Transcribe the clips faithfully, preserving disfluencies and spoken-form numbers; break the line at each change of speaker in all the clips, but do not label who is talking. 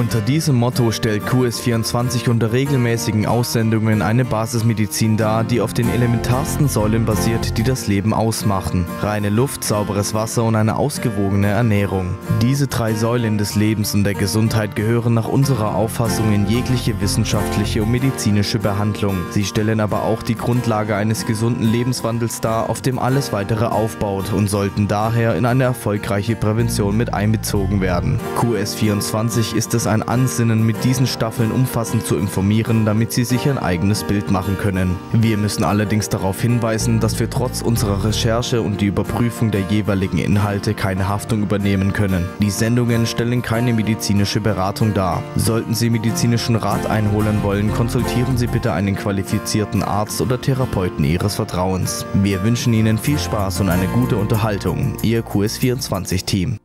Unter diesem Motto stellt Q S vierundzwanzig unter regelmäßigen Aussendungen eine Basismedizin dar, die auf den elementarsten Säulen basiert, die das Leben ausmachen. Reine Luft, sauberes Wasser und eine ausgewogene Ernährung. Diese drei Säulen des Lebens und der Gesundheit gehören nach unserer Auffassung in jegliche wissenschaftliche und medizinische Behandlung. Sie stellen aber auch die Grundlage eines gesunden Lebenswandels dar, auf dem alles weitere aufbaut und sollten daher in eine erfolgreiche Prävention mit einbezogen werden. Q S vierundzwanzig ist es ein Ansinnen, mit diesen Staffeln umfassend zu informieren, damit Sie sich ein eigenes Bild machen können. Wir müssen allerdings darauf hinweisen, dass wir trotz unserer Recherche und die Überprüfung der jeweiligen Inhalte keine Haftung übernehmen können. Die Sendungen stellen keine medizinische Beratung dar. Sollten Sie medizinischen Rat einholen wollen, konsultieren Sie bitte einen qualifizierten Arzt oder Therapeuten Ihres Vertrauens. Wir wünschen Ihnen viel Spaß und eine gute Unterhaltung. Ihr Q S vierundzwanzig Team.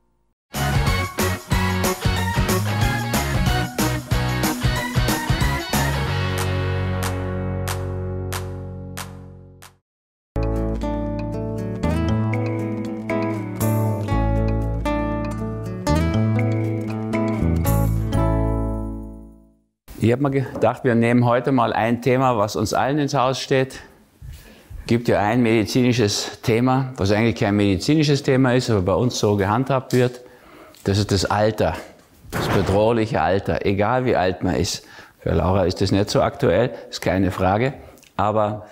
Ich habe mir gedacht, wir nehmen heute mal ein Thema, was uns allen ins Haus steht. Es gibt ja ein medizinisches Thema, was eigentlich kein medizinisches Thema ist, aber bei uns so gehandhabt wird. Das ist das Alter, das bedrohliche Alter, egal wie alt man ist. Für Laura ist das nicht so aktuell, ist keine Frage, aber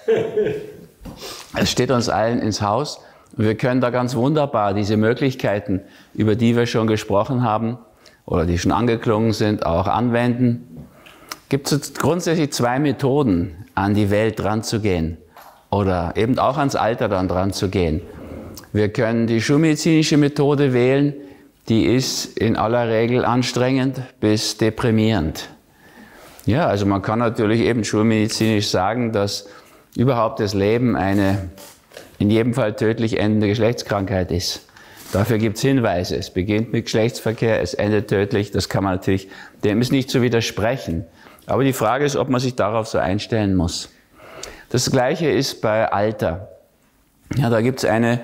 es steht uns allen ins Haus. Und wir können da ganz wunderbar diese Möglichkeiten, über die wir schon gesprochen haben oder die schon angeklungen sind, auch anwenden. Gibt es grundsätzlich zwei Methoden, an die Welt dranzugehen oder eben auch ans Alter dann dranzugehen. Wir können die schulmedizinische Methode wählen, die ist in aller Regel anstrengend bis deprimierend. Ja, also man kann natürlich eben schulmedizinisch sagen, dass überhaupt das Leben eine in jedem Fall tödlich endende Geschlechtskrankheit ist. Dafür gibt es Hinweise. Es beginnt mit Geschlechtsverkehr, es endet tödlich. Das kann man natürlich, dem ist nicht zu widersprechen. Aber die Frage ist, ob man sich darauf so einstellen muss. Das Gleiche ist bei Alter. Ja, da gibt es eine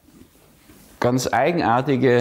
ganz eigenartige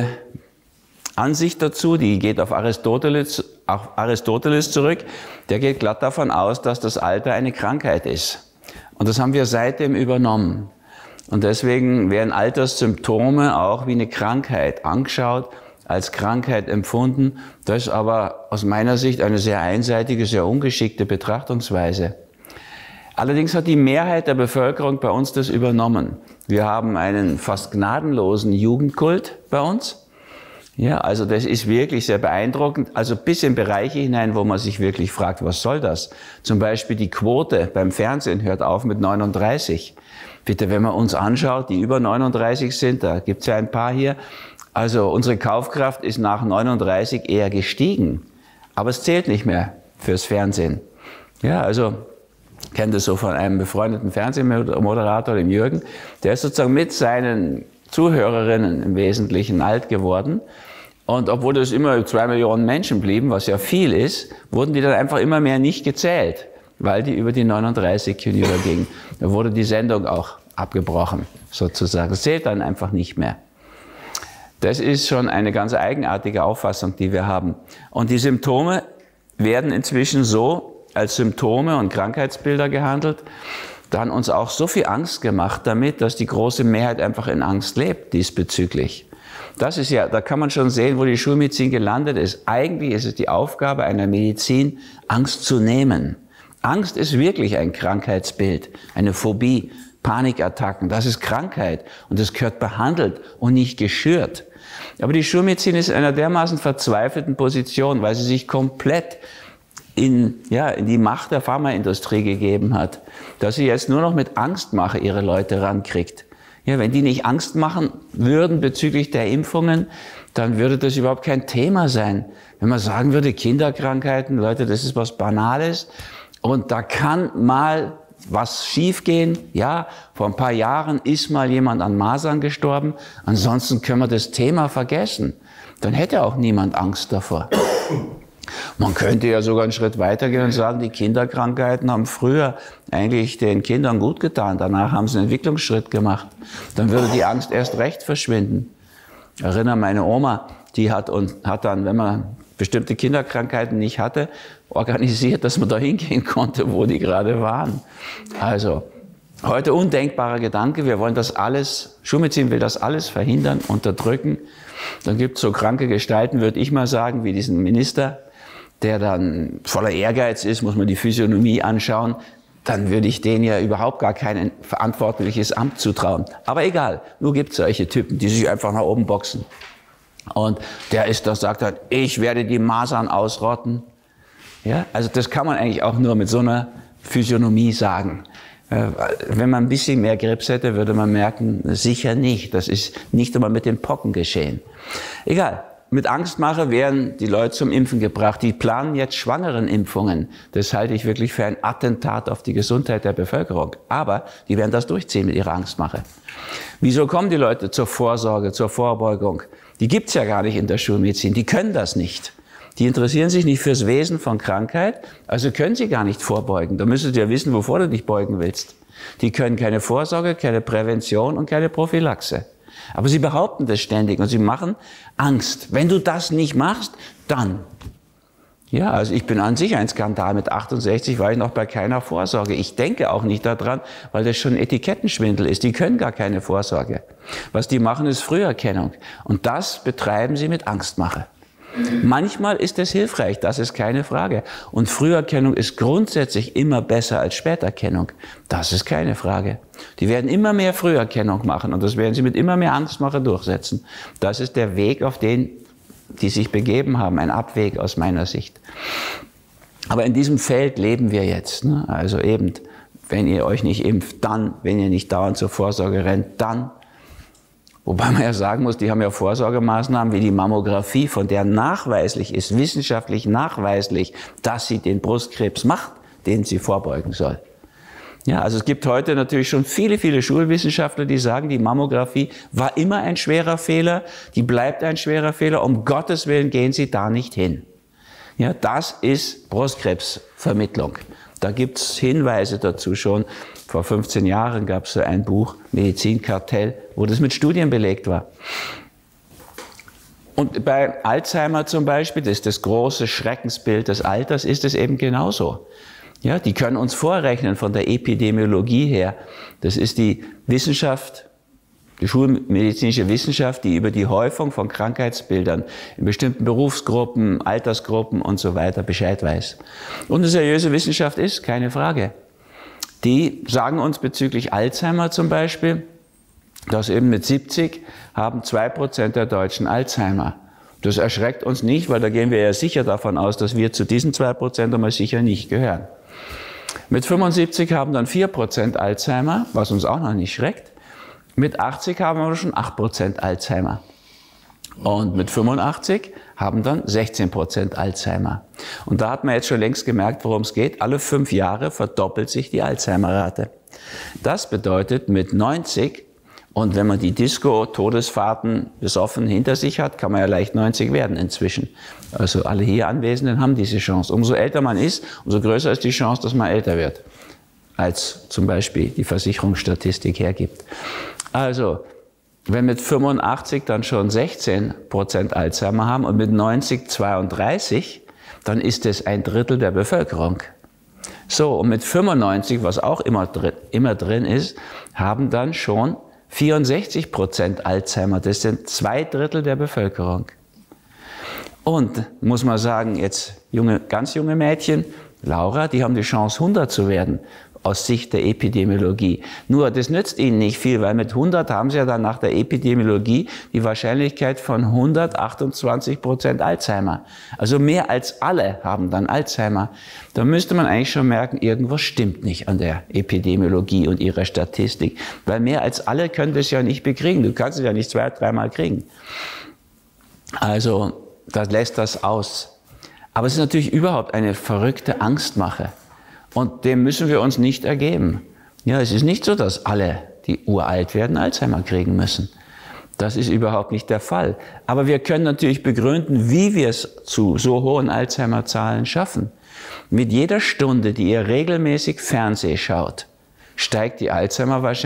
Ansicht dazu, die geht auf Aristoteles, auf Aristoteles zurück. Der geht glatt davon aus, dass das Alter eine Krankheit ist. Und das haben wir seitdem übernommen. Und deswegen werden Alterssymptome auch wie eine Krankheit angeschaut, als Krankheit empfunden. Das ist aber aus meiner Sicht eine sehr einseitige, sehr ungeschickte Betrachtungsweise. Allerdings hat die Mehrheit der Bevölkerung bei uns das übernommen. Wir haben einen fast gnadenlosen Jugendkult bei uns. Ja, also das ist wirklich sehr beeindruckend. Also bis in Bereiche hinein, wo man sich wirklich fragt, was soll das? Zum Beispiel die Quote beim Fernsehen hört auf mit neununddreißig. Bitte, wenn man uns anschaut, die über neununddreißig sind, da gibt es ja ein paar hier. Also unsere Kaufkraft ist nach neununddreißig eher gestiegen, aber es zählt nicht mehr fürs Fernsehen. Ja, also ich kenne das so von einem befreundeten Fernsehmoderator, dem Jürgen, der ist sozusagen mit seinen Zuhörerinnen im Wesentlichen alt geworden. Und obwohl das immer zwei Millionen Menschen blieben, was ja viel ist, wurden die dann einfach immer mehr nicht gezählt, weil die über die neununddreißig hinüber gingen. Da wurde die Sendung auch abgebrochen, sozusagen. Das zählt dann einfach nicht mehr. Das ist schon eine ganz eigenartige Auffassung, die wir haben. Und die Symptome werden inzwischen so als Symptome und Krankheitsbilder gehandelt, dann uns auch so viel Angst gemacht damit, dass die große Mehrheit einfach in Angst lebt diesbezüglich. Das ist ja, da kann man schon sehen, wo die Schulmedizin gelandet ist. Eigentlich ist es die Aufgabe einer Medizin, Angst zu nehmen. Angst ist wirklich ein Krankheitsbild, eine Phobie, Panikattacken, das ist Krankheit und das gehört behandelt und nicht geschürt. Aber die Schulmedizin ist in einer dermaßen verzweifelten Position, weil sie sich komplett in, ja, in die Macht der Pharmaindustrie gegeben hat, dass sie jetzt nur noch mit Angstmache ihre Leute rankriegt. Ja, wenn die nicht Angst machen würden bezüglich der Impfungen, dann würde das überhaupt kein Thema sein. Wenn man sagen würde, Kinderkrankheiten, Leute, das ist was Banales und da kann mal was schiefgehen. Ja, vor ein paar Jahren ist mal jemand an Masern gestorben, ansonsten können wir das Thema vergessen. Dann hätte auch niemand Angst davor. Man könnte ja sogar einen Schritt weitergehen und sagen, die Kinderkrankheiten haben früher eigentlich den Kindern gut getan. Danach haben sie einen Entwicklungsschritt gemacht. Dann würde die Angst erst recht verschwinden. Ich erinnere meine Oma, die hat, und, hat dann, wenn man bestimmte Kinderkrankheiten nicht hatte, organisiert, dass man da hingehen konnte, wo die gerade waren. Also heute undenkbarer Gedanke, wir wollen das alles, Schulmedizin will das alles verhindern, unterdrücken. Dann gibt es so kranke Gestalten, würde ich mal sagen, wie diesen Minister, der dann voller Ehrgeiz ist, muss man die Physiognomie anschauen, dann würde ich denen ja überhaupt gar kein verantwortliches Amt zutrauen. Aber egal, nur gibt es solche Typen, die sich einfach nach oben boxen. Und der ist, das sagt dann, ich werde die Masern ausrotten. Ja, also das kann man eigentlich auch nur mit so einer Physiognomie sagen. Wenn man ein bisschen mehr Grips hätte, würde man merken, sicher nicht. Das ist nicht einmal mit den Pocken geschehen. Egal. Mit Angstmache werden die Leute zum Impfen gebracht. Die planen jetzt Schwangerenimpfungen. Das halte ich wirklich für ein Attentat auf die Gesundheit der Bevölkerung. Aber die werden das durchziehen mit ihrer Angstmache. Wieso kommen die Leute zur Vorsorge, zur Vorbeugung? Die gibt's ja gar nicht in der Schulmedizin. Die können das nicht. Die interessieren sich nicht fürs Wesen von Krankheit, also können sie gar nicht vorbeugen. Da müsstest du ja wissen, wovor du dich beugen willst. Die können keine Vorsorge, keine Prävention und keine Prophylaxe. Aber sie behaupten das ständig und sie machen Angst. Wenn du das nicht machst, dann. Ja, also ich bin an sich ein Skandal. Mit achtundsechzig war ich noch bei keiner Vorsorge. Ich denke auch nicht daran, weil das schon Etikettenschwindel ist. Die können gar keine Vorsorge. Was die machen, ist Früherkennung. Und das betreiben sie mit Angstmache. Manchmal ist es hilfreich, das ist keine Frage. Und Früherkennung ist grundsätzlich immer besser als Späterkennung. Das ist keine Frage. Die werden immer mehr Früherkennung machen und das werden sie mit immer mehr Angstmache durchsetzen. Das ist der Weg, auf den die sich begeben haben, ein Abweg aus meiner Sicht. Aber in diesem Feld leben wir jetzt. Ne? Also eben, wenn ihr euch nicht impft, dann, wenn ihr nicht dauernd zur Vorsorge rennt, dann. Wobei man ja sagen muss, die haben ja Vorsorgemaßnahmen wie die Mammographie, von der nachweislich ist, wissenschaftlich nachweislich, dass sie den Brustkrebs macht, den sie vorbeugen soll. Ja, also es gibt heute natürlich schon viele, viele Schulwissenschaftler, die sagen, die Mammographie war immer ein schwerer Fehler, die bleibt ein schwerer Fehler, um Gottes Willen gehen Sie da nicht hin. Ja, das ist Brustkrebsvermittlung. Da gibt's Hinweise dazu schon. Vor fünfzehn Jahren gab es so ein Buch, Medizinkartell, wo das mit Studien belegt war. Und bei Alzheimer zum Beispiel, das ist das große Schreckensbild des Alters, ist es eben genauso. Ja, die können uns vorrechnen von der Epidemiologie her. Das ist die Wissenschaft, die schulmedizinische Wissenschaft, die über die Häufung von Krankheitsbildern in bestimmten Berufsgruppen, Altersgruppen und so weiter Bescheid weiß. Und eine seriöse Wissenschaft ist, keine Frage. Die sagen uns bezüglich Alzheimer zum Beispiel, dass eben mit siebzig haben zwei Prozent der Deutschen Alzheimer. Das erschreckt uns nicht, weil da gehen wir ja sicher davon aus, dass wir zu diesen zwei Prozent einmal sicher nicht gehören. Mit fünfundsiebzig haben dann vier Prozent Alzheimer, was uns auch noch nicht schreckt. Mit achtzig haben wir schon acht Prozent Alzheimer. Und mit fünfundachtzig haben dann sechzehn Prozent Alzheimer. Und da hat man jetzt schon längst gemerkt, worum es geht. Alle fünf Jahre verdoppelt sich die Alzheimer-Rate. Das bedeutet, mit neunzig, und wenn man die Disco-Todesfahrten besoffen hinter sich hat, kann man ja leicht neunzig werden inzwischen. Also alle hier Anwesenden haben diese Chance. Umso älter man ist, umso größer ist die Chance, dass man älter wird, als zum Beispiel die Versicherungsstatistik hergibt. Also, wenn mit fünfundachtzig dann schon sechzehn Prozent Alzheimer haben und mit neunzig zweiunddreißig, dann ist es ein Drittel der Bevölkerung. So, und mit fünfundneunzig, was auch immer drin, immer drin ist, haben dann schon vierundsechzig Prozent Alzheimer. Das sind zwei Drittel der Bevölkerung. Und, muss man sagen, jetzt junge, ganz junge Mädchen, Laura, die haben die Chance, hundert zu werden. Aus Sicht der Epidemiologie. Nur, das nützt ihnen nicht viel, weil mit hundert haben sie ja dann nach der Epidemiologie die Wahrscheinlichkeit von hundertachtundzwanzig Prozent Alzheimer. Also mehr als alle haben dann Alzheimer. Da müsste man eigentlich schon merken, irgendwas stimmt nicht an der Epidemiologie und ihrer Statistik. Weil mehr als alle können das ja nicht bekriegen. Du kannst es ja nicht zwei, dreimal kriegen. Also, das lässt das aus. Aber es ist natürlich überhaupt eine verrückte Angstmache. Und dem müssen wir uns nicht ergeben. Ja, es ist nicht so, dass alle, die uralt werden, Alzheimer kriegen müssen. Das ist überhaupt nicht der Fall. Aber wir können natürlich begründen, wie wir es zu so hohen Alzheimer-Zahlen schaffen. Mit jeder Stunde, die ihr regelmäßig Fernsehen schaut, steigt die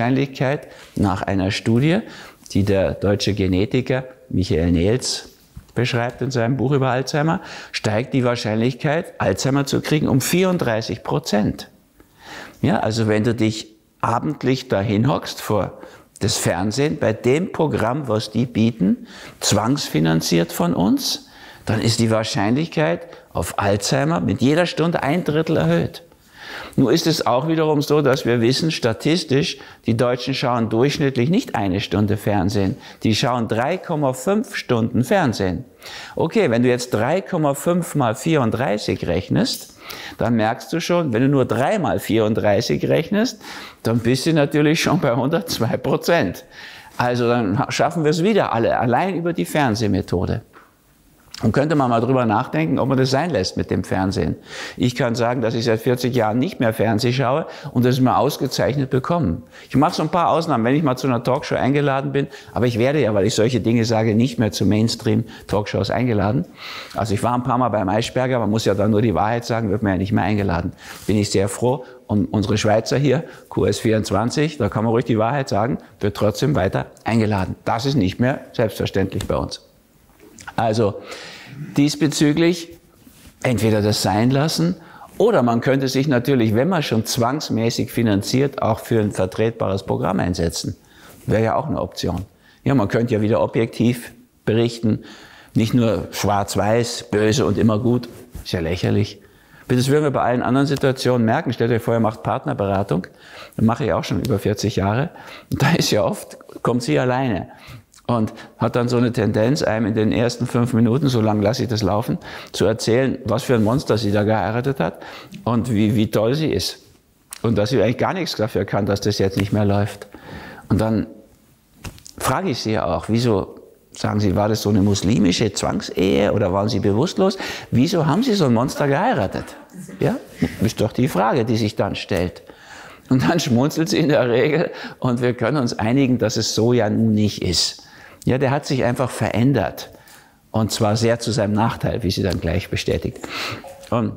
Alzheimer-Wahrscheinlichkeit nach einer Studie, die der deutsche Genetiker Michael Nehls beschreibt in seinem Buch über Alzheimer, steigt die Wahrscheinlichkeit, Alzheimer zu kriegen, um vierunddreißig Prozent. Ja, also wenn du dich abendlich dahin hockst vor das Fernsehen, bei dem Programm, was die bieten, zwangsfinanziert von uns, dann ist die Wahrscheinlichkeit auf Alzheimer mit jeder Stunde ein Drittel erhöht. Nun ist es auch wiederum so, dass wir wissen, statistisch, die Deutschen schauen durchschnittlich nicht eine Stunde Fernsehen, die schauen drei Komma fünf Stunden Fernsehen. Okay, wenn du jetzt drei Komma fünf mal vierunddreißig rechnest, dann merkst du schon, wenn du nur drei mal vierunddreißig rechnest, dann bist du natürlich schon bei hundertzwei Prozent. Also dann schaffen wir es wieder alle, allein über die Fernsehmethode. Und könnte man mal drüber nachdenken, ob man das sein lässt mit dem Fernsehen. Ich kann sagen, dass ich seit vierzig Jahren nicht mehr Fernsehen schaue und das ist mir ausgezeichnet bekommen. Ich mache so ein paar Ausnahmen, wenn ich mal zu einer Talkshow eingeladen bin, aber ich werde ja, weil ich solche Dinge sage, nicht mehr zu Mainstream-Talkshows eingeladen. Also ich war ein paar Mal beim Maischberger, man muss ja dann nur die Wahrheit sagen, wird man ja nicht mehr eingeladen. Bin ich sehr froh. Und unsere Schweizer hier, Q S vierundzwanzig, da kann man ruhig die Wahrheit sagen, wird trotzdem weiter eingeladen. Das ist nicht mehr selbstverständlich bei uns. Also diesbezüglich entweder das sein lassen oder man könnte sich natürlich, wenn man schon zwangsmäßig finanziert, auch für ein vertretbares Programm einsetzen. Wäre ja auch eine Option. Ja, man könnte ja wieder objektiv berichten, nicht nur schwarz-weiß, böse und immer gut. Ist ja lächerlich. Das würden wir bei allen anderen Situationen merken. Stellt euch vor, ihr macht Partnerberatung. Das mache ich auch schon über vierzig Jahre. Und da ist ja oft, kommt sie alleine. Und hat dann so eine Tendenz, einem in den ersten fünf Minuten, so lange lasse ich das laufen, zu erzählen, was für ein Monster sie da geheiratet hat und wie, wie toll sie ist. Und dass sie eigentlich gar nichts dafür kann, dass das jetzt nicht mehr läuft. Und dann frage ich sie ja auch, wieso, sagen Sie, war das so eine muslimische Zwangsehe oder waren Sie bewusstlos? Wieso haben Sie so ein Monster geheiratet? Ja, ist doch die Frage, die sich dann stellt. Und dann schmunzelt sie in der Regel und wir können uns einigen, dass es so ja nun nicht ist. Ja, der hat sich einfach verändert. Und zwar sehr zu seinem Nachteil, wie sie dann gleich bestätigt. Und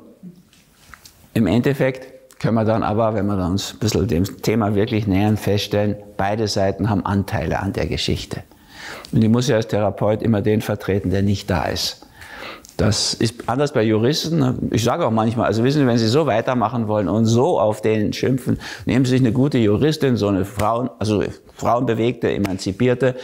im Endeffekt können wir dann aber, wenn wir uns ein bisschen dem Thema wirklich nähern, feststellen, beide Seiten haben Anteile an der Geschichte. Und ich muss ja als Therapeut immer den vertreten, der nicht da ist. Das ist anders bei Juristen. Ich sage auch manchmal, also wissen Sie, wenn Sie so weitermachen wollen und so auf den schimpfen, nehmen Sie sich eine gute Juristin, so eine Frauen, also frauenbewegte, emanzipierte,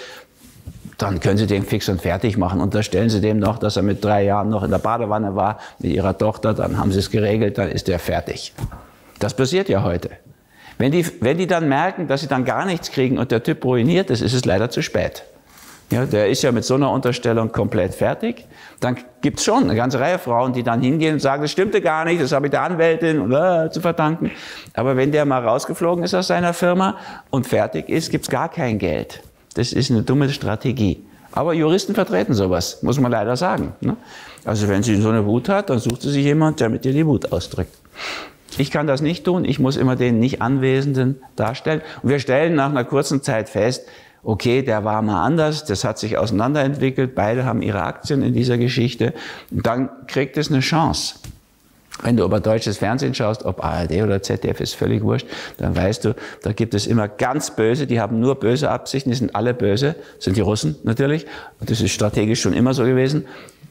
dann können Sie den fix und fertig machen. Unterstellen Sie dem noch, dass er mit drei Jahren noch in der Badewanne war mit Ihrer Tochter, dann haben Sie es geregelt, dann ist er fertig. Das passiert ja heute. Wenn die, wenn die dann merken, dass sie dann gar nichts kriegen und der Typ ruiniert ist, ist es leider zu spät. Ja, der ist ja mit so einer Unterstellung komplett fertig. Dann gibt's schon eine ganze Reihe Frauen, die dann hingehen und sagen, das stimmte gar nicht, das habe ich der Anwältin oder, zu verdanken. Aber wenn der mal rausgeflogen ist aus seiner Firma und fertig ist, gibt's gar kein Geld. Das ist eine dumme Strategie. Aber Juristen vertreten sowas, muss man leider sagen. Ne? Also wenn sie so eine Wut hat, dann sucht sie sich jemand, der mit ihr die Wut ausdrückt. Ich kann das nicht tun, ich muss immer den nicht Anwesenden darstellen. Und wir stellen nach einer kurzen Zeit fest, okay, der war mal anders, das hat sich auseinanderentwickelt, beide haben ihre Aktien in dieser Geschichte. Und dann kriegt es eine Chance. Wenn du aber deutsches Fernsehen schaust, ob A R D oder Z D F, ist völlig wurscht, dann weißt du, da gibt es immer ganz Böse, die haben nur böse Absichten, die sind alle böse, das sind die Russen natürlich, und das ist strategisch schon immer so gewesen.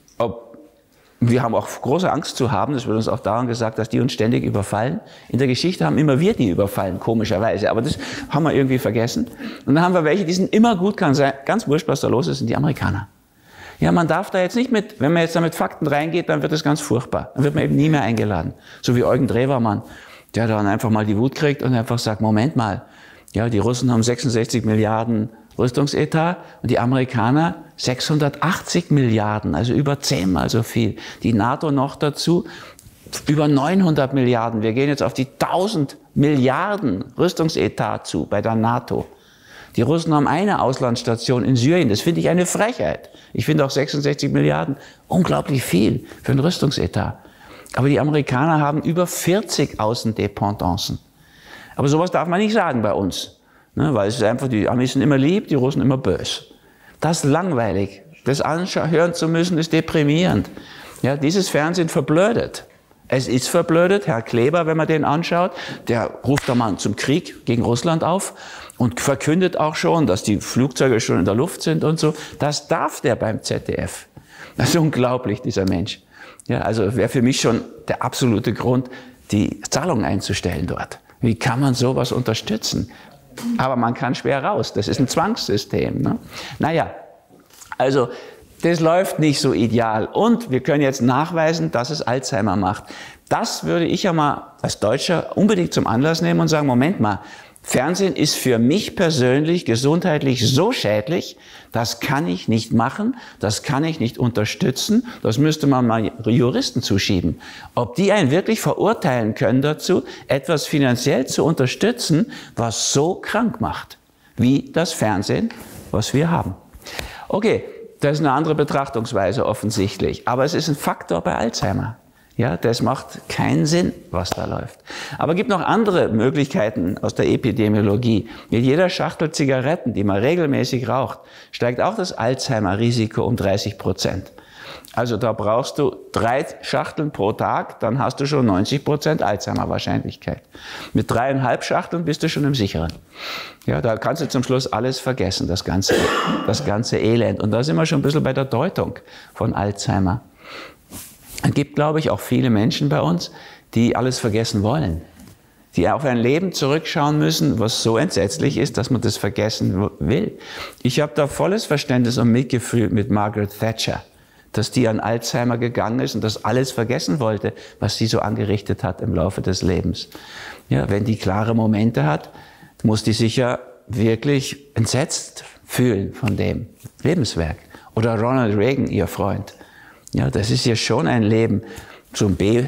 Ob, wir haben auch große Angst zu haben, das wird uns auch daran gesagt, dass die uns ständig überfallen. In der Geschichte haben immer wir die überfallen, komischerweise, aber das haben wir irgendwie vergessen. Und dann haben wir welche, die sind immer gut, kann sein, ganz wurscht, was da los ist, sind die Amerikaner. Ja, man darf da jetzt nicht mit, wenn man jetzt da mit Fakten reingeht, dann wird es ganz furchtbar. Dann wird man eben nie mehr eingeladen. So wie Eugen Drewermann, der dann einfach mal die Wut kriegt und einfach sagt, Moment mal, ja, die Russen haben sechsundsechzig Milliarden Rüstungsetat und die Amerikaner sechshundertachtzig Milliarden, also über zehnmal so viel. Die NATO noch dazu, über neunhundert Milliarden. Wir gehen jetzt auf die tausend Milliarden Rüstungsetat zu bei der NATO. Die Russen haben eine Auslandsstation in Syrien. Das finde ich eine Frechheit. Ich finde auch sechsundsechzig Milliarden unglaublich viel für ein Rüstungsetat. Aber die Amerikaner haben über vierzig Außendependancen. Aber sowas darf man nicht sagen bei uns. Ne, weil es ist einfach, die Amis sind immer lieb, die Russen immer böse. Das ist langweilig. Das anhören zu müssen, ist deprimierend. Ja, dieses Fernsehen verblödet. Es ist verblödet. Herr Kleber, wenn man den anschaut, der ruft da mal zum Krieg gegen Russland auf und verkündet auch schon, dass die Flugzeuge schon in der Luft sind und so. Das darf der beim Z D F. Das ist unglaublich, dieser Mensch. Ja, also wäre für mich schon der absolute Grund, die Zahlung einzustellen dort. Wie kann man sowas unterstützen? Aber man kann schwer raus. Das ist ein Zwangssystem. Ne? Naja, also das läuft nicht so ideal. Und wir können jetzt nachweisen, dass es Alzheimer macht. Das würde ich ja mal als Deutscher unbedingt zum Anlass nehmen und sagen, Moment mal, Fernsehen ist für mich persönlich gesundheitlich so schädlich, das kann ich nicht machen, das kann ich nicht unterstützen, das müsste man mal Juristen zuschieben. Ob die einen wirklich verurteilen können dazu, etwas finanziell zu unterstützen, was so krank macht, wie das Fernsehen, was wir haben. Okay, das ist eine andere Betrachtungsweise offensichtlich, aber es ist ein Faktor bei Alzheimer. Ja, das macht keinen Sinn, was da läuft. Aber es gibt noch andere Möglichkeiten aus der Epidemiologie. Mit jeder Schachtel Zigaretten, die man regelmäßig raucht, steigt auch das Alzheimer-Risiko um dreißig Prozent. Also da brauchst du drei Schachteln pro Tag, dann hast du schon neunzig Prozent Alzheimer-Wahrscheinlichkeit. Mit dreieinhalb Schachteln bist du schon im Sicheren. Ja, da kannst du zum Schluss alles vergessen, das ganze, das ganze Elend. Und da sind wir schon ein bisschen bei der Deutung von Alzheimer. Es gibt, glaube ich, auch viele Menschen bei uns, die alles vergessen wollen. Die auf ein Leben zurückschauen müssen, was so entsetzlich ist, dass man das vergessen will. Ich habe da volles Verständnis und Mitgefühl mit Margaret Thatcher, dass die an Alzheimer gegangen ist und das alles vergessen wollte, was sie so angerichtet hat im Laufe des Lebens. Ja, wenn die klare Momente hat, muss die sich ja wirklich entsetzt fühlen von dem Lebenswerk. Oder Ronald Reagan, ihr Freund. Ja, das ist ja schon ein Leben, so ein B,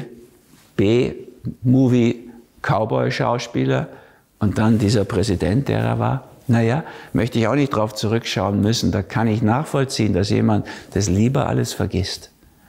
B-Movie-Cowboy-Schauspieler und dann dieser Präsident, der er war. Naja, möchte ich auch nicht drauf zurückschauen müssen. Da kann ich nachvollziehen, dass jemand das lieber alles vergisst.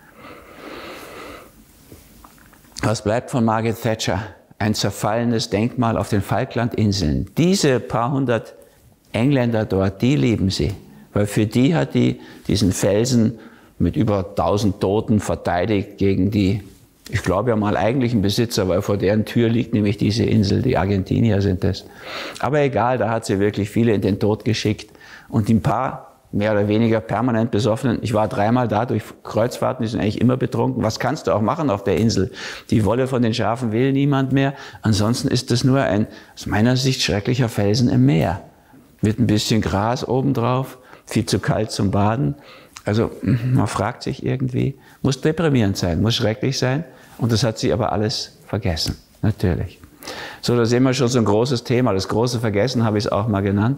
Was bleibt von Margaret Thatcher? Ein zerfallenes Denkmal auf den Falklandinseln. Diese paar hundert Engländer dort, die lieben sie. Weil für die hat die diesen Felsen mit über tausend Toten verteidigt gegen die, ich glaube ja mal eigentlichen Besitzer, weil vor deren Tür liegt nämlich diese Insel, die Argentinier sind es. Aber egal, da hat sie wirklich viele in den Tod geschickt. Und die ein paar, mehr oder weniger permanent besoffenen, ich war dreimal da durch Kreuzfahrten, die sind eigentlich immer betrunken. Was kannst du auch machen auf der Insel? Die Wolle von den Schafen will niemand mehr. Ansonsten ist das nur ein, aus meiner Sicht, schrecklicher Felsen im Meer. Mit ein bisschen Gras obendrauf, viel zu kalt zum Baden. Also man fragt sich irgendwie, muss deprimierend sein, muss schrecklich sein. Und das hat sie aber alles vergessen, natürlich. So, da sehen wir schon so ein großes Thema. Das große Vergessen habe ich es auch mal genannt.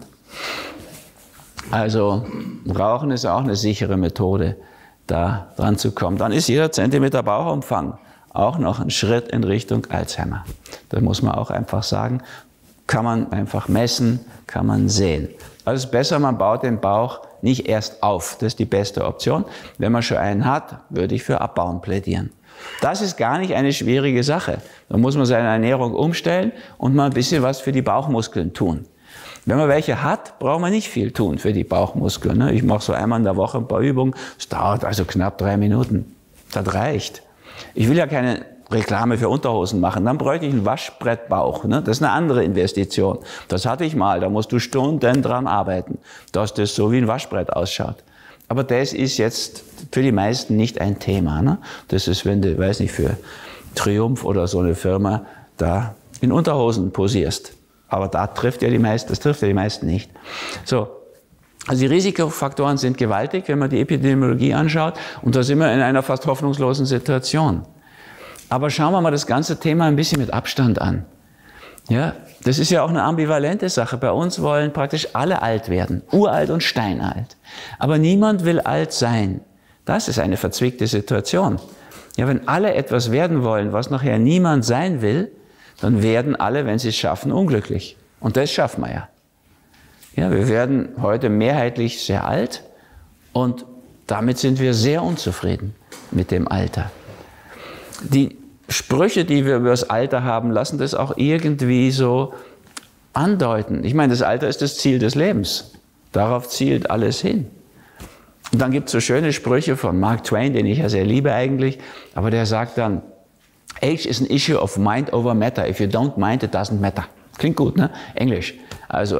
Also Rauchen ist auch eine sichere Methode, da dran zu kommen. Dann ist jeder Zentimeter Bauchumfang auch noch ein Schritt in Richtung Alzheimer. Das muss man auch einfach sagen. Kann man einfach messen, kann man sehen. Also es ist besser, man baut den Bauch nicht erst auf. Das ist die beste Option. Wenn man schon einen hat, würde ich für Abbauen plädieren. Das ist gar nicht eine schwierige Sache. Da muss man seine Ernährung umstellen und mal ein bisschen was für die Bauchmuskeln tun. Wenn man welche hat, braucht man nicht viel tun für die Bauchmuskeln. Ich mache so einmal in der Woche ein paar Übungen. Das dauert also knapp drei Minuten. Das reicht. Ich will ja keine Reklame für Unterhosen machen, dann bräuchte ich einen Waschbrettbauch. Ne? Das ist eine andere Investition. Das hatte ich mal, da musst du Stunden dran arbeiten, dass das so wie ein Waschbrett ausschaut. Aber das ist jetzt für die meisten nicht ein Thema. Ne? Das ist, wenn du, weiß nicht, für Triumph oder so eine Firma da in Unterhosen posierst. Aber da trifft ja die meisten, das trifft ja die meisten nicht. So. Also die Risikofaktoren sind gewaltig, wenn man die Epidemiologie anschaut. Und da sind wir in einer fast hoffnungslosen Situation. Aber schauen wir mal das ganze Thema ein bisschen mit Abstand an. Ja, das ist ja auch eine ambivalente Sache. Bei uns wollen praktisch alle alt werden, uralt und steinalt. Aber niemand will alt sein. Das ist eine verzwickte Situation. Ja, wenn alle etwas werden wollen, was nachher niemand sein will, dann werden alle, wenn sie es schaffen, unglücklich. Und das schaffen wir ja. Ja, wir werden heute mehrheitlich sehr alt und damit sind wir sehr unzufrieden mit dem Alter. Die Sprüche, die wir über das Alter haben, lassen das auch irgendwie so andeuten. Ich meine, das Alter ist das Ziel des Lebens. Darauf zielt alles hin. Und dann gibt es so schöne Sprüche von Mark Twain, den ich ja sehr liebe eigentlich, aber der sagt dann, Age is an issue of mind over matter. If you don't mind, it doesn't matter. Klingt gut, ne? Englisch. Also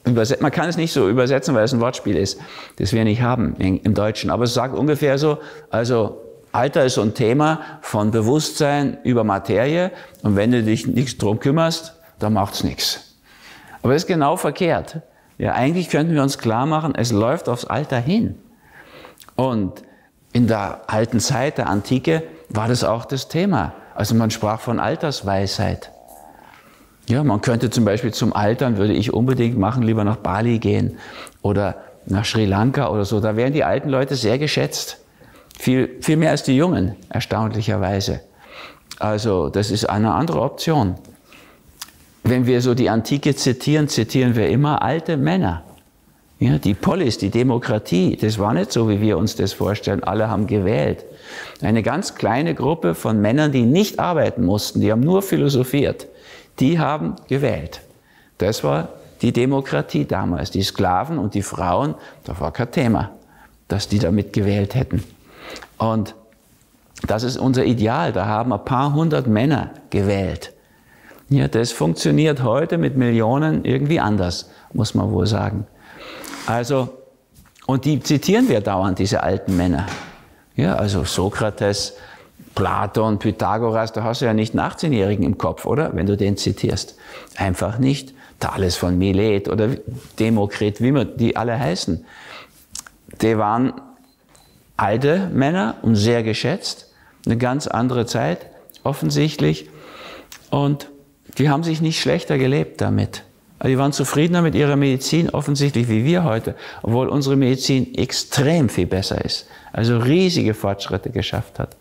man kann es nicht so übersetzen, weil es ein Wortspiel ist, das wir nicht haben im Deutschen. Aber es sagt ungefähr so, also Alter ist so ein Thema von Bewusstsein über Materie und wenn du dich nicht drum kümmerst, dann macht's nichts. Aber das ist genau verkehrt. Ja, eigentlich könnten wir uns klar machen, es läuft aufs Alter hin. Und in der alten Zeit, der Antike, war das auch das Thema. Also man sprach von Altersweisheit. Ja, man könnte zum Beispiel zum Altern, würde ich unbedingt machen, lieber nach Bali gehen oder nach Sri Lanka oder so. Da wären die alten Leute sehr geschätzt. Viel, viel mehr als die Jungen, erstaunlicherweise. Also das ist eine andere Option. Wenn wir so die Antike zitieren, zitieren wir immer alte Männer. Ja, die Polis, die Demokratie, das war nicht so, wie wir uns das vorstellen. Alle haben gewählt. Eine ganz kleine Gruppe von Männern, die nicht arbeiten mussten, die haben nur philosophiert, die haben gewählt. Das war die Demokratie damals. Die Sklaven und die Frauen, da war kein Thema, dass die damit gewählt hätten. Und das ist unser Ideal. Da haben ein paar hundert Männer gewählt. Ja, das funktioniert heute mit Millionen irgendwie anders, muss man wohl sagen. Also, und die zitieren wir dauernd, diese alten Männer. Ja, also Sokrates, Platon, Pythagoras, da hast du ja nicht einen achtzehnjährigen im Kopf, oder? Wenn du den zitierst. Einfach nicht. Thales von Milet oder Demokrit, wie man die alle heißen. Die waren alte Männer und sehr geschätzt. Eine ganz andere Zeit, offensichtlich. Und die haben sich nicht schlechter gelebt damit. Also die waren zufriedener mit ihrer Medizin, offensichtlich wie wir heute, obwohl unsere Medizin extrem viel besser ist. Also riesige Fortschritte geschafft hat.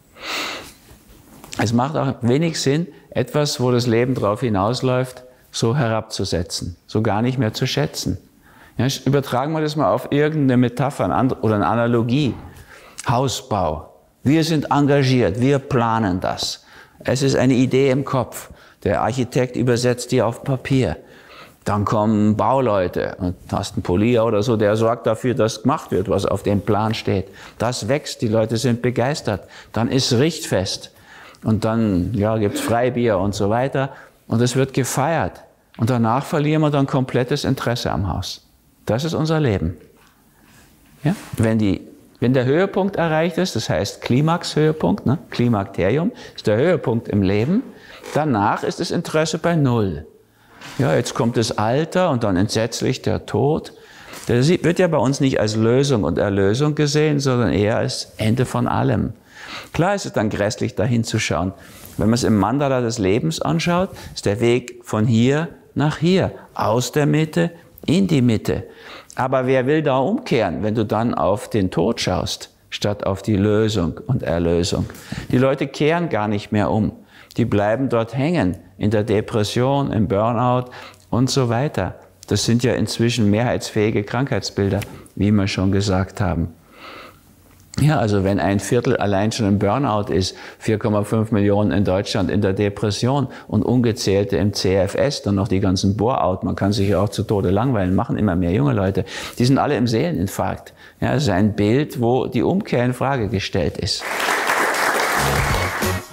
Es macht auch wenig Sinn, etwas, wo das Leben drauf hinausläuft, so herabzusetzen, so gar nicht mehr zu schätzen. Ja, übertragen wir das mal auf irgendeine Metapher oder eine Analogie. Hausbau. Wir sind engagiert, wir planen das. Es ist eine Idee im Kopf. Der Architekt übersetzt die auf Papier. Dann kommen Bauleute und hast einen Polier oder so, der sorgt dafür, dass gemacht wird, was auf dem Plan steht. Das wächst, die Leute sind begeistert. Dann ist Richtfest und dann ja, gibt's Freibier und so weiter und es wird gefeiert. Und danach verlieren wir dann komplettes Interesse am Haus. Das ist unser Leben. Ja? Wenn, die, wenn der Höhepunkt erreicht ist, das heißt Klimax-Höhepunkt, ne? Klimakterium, ist der Höhepunkt im Leben, danach ist das Interesse bei Null. Ja, jetzt kommt das Alter und dann entsetzlich der Tod. Das wird ja bei uns nicht als Lösung und Erlösung gesehen, sondern eher als Ende von allem. Klar ist es dann grässlich, da hinzuschauen. Wenn man es im Mandala des Lebens anschaut, ist der Weg von hier nach hier, aus der Mitte in die Mitte. Aber wer will da umkehren, wenn du dann auf den Tod schaust, statt auf die Lösung und Erlösung? Die Leute kehren gar nicht mehr um. Die bleiben dort hängen, in der Depression, im Burnout und so weiter. Das sind ja inzwischen mehrheitsfähige Krankheitsbilder, wie wir schon gesagt haben. Ja, also wenn ein Viertel allein schon im Burnout ist, vier Komma fünf Millionen in Deutschland in der Depression und ungezählte im C F S, dann noch die ganzen Bore-out, man kann sich ja auch zu Tode langweilen, machen immer mehr junge Leute, die sind alle im Seeleninfarkt. Ja, das ist ein Bild, wo die Umkehr in Frage gestellt ist.